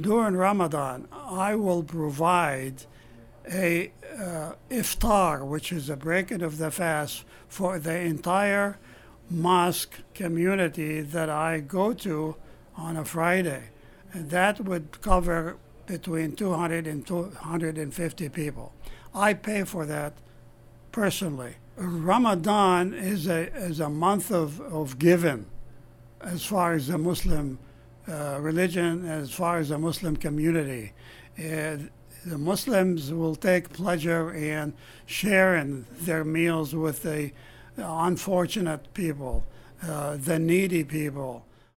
during Ramadan, I will provide a iftar, which is a breaking of the fast for the entire mosque community that I go to on a Friday. And that would cover between 200 and 250 people. I pay for that personally. Ramadan is a month of giving as far as the Muslim religion, as far as the Muslim community. The Muslims will take pleasure in sharing their meals with the unfortunate people, the needy people,